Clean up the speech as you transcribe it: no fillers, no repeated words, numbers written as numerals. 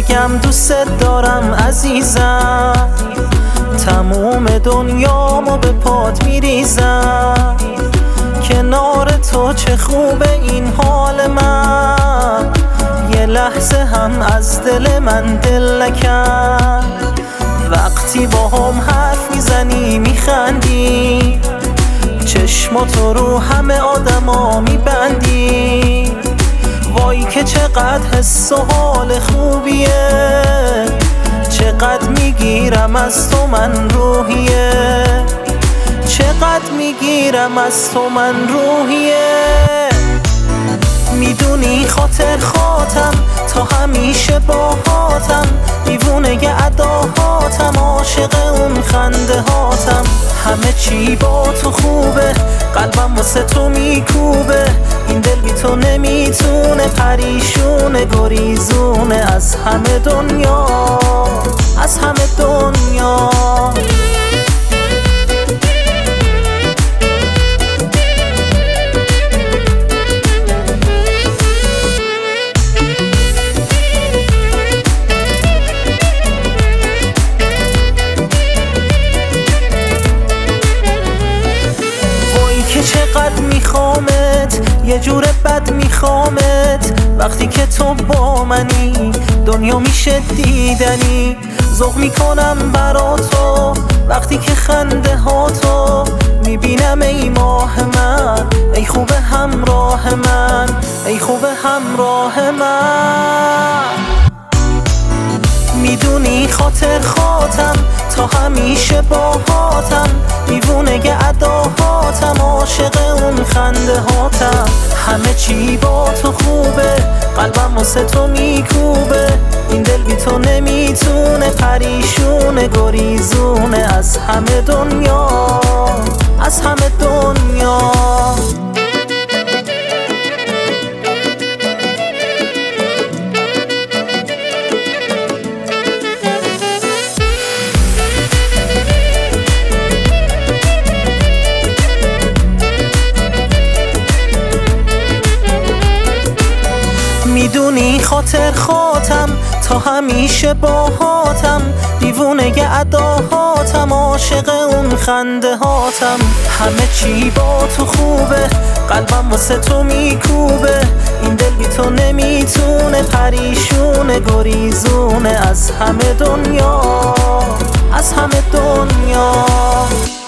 بگم دوست دارم عزیزم، تموم دنیامو به پات میریزم. کنار تو چه خوبه این حال من، یه لحظه هم از دل من دل نکرد. وقتی با هم حرف میزنی میخندی، چشماتو رو همه آدما میبندی. وای که چقدر حس و حال خوبیه، چقدر میگیرم از تو من روحیه، چقدر میگیرم از تو من روحیه. میدونی خاطر خاطم تا همیشه باهاتم، دیوونه اداهاتم، عاشق اون خنده هاتم. همه چی با تو خوبه، قلبم واسه تو میکوبه. این دل بی تو نمیتونه، پریشونه گریزونه از همه دنیا، از همه دنیا. چقدر میخوامت، یه جور بد میخوامت. وقتی که تو با منی دنیا میشه دیدنی. ذوق میکنم برا تو وقتی که خنده ها تو میبینم. ای ماه من، ای خوب همراه من، ای خوب همراه من. میدونی خاطر خاطم تا همیشه باهاتم، دیوونه اداهاتم، عاشق اون خنده هاتم. همه چی با تو خوبه، قلبم واسه تو میکوبه. این دل بی تو نمیتونه، پریشونه گریزونه از همه دنیا، از همه دنیا. میدونی خاطر خاطم تا همیشه باهاتم، دیوونه اداهاتم، عاشق اون خنده هاتم. همه چی با تو خوبه، قلبم واسه تو میکوبه. این دل بی تو نمیتونه، پریشونه گریزونه از همه دنیا، از همه دنیا.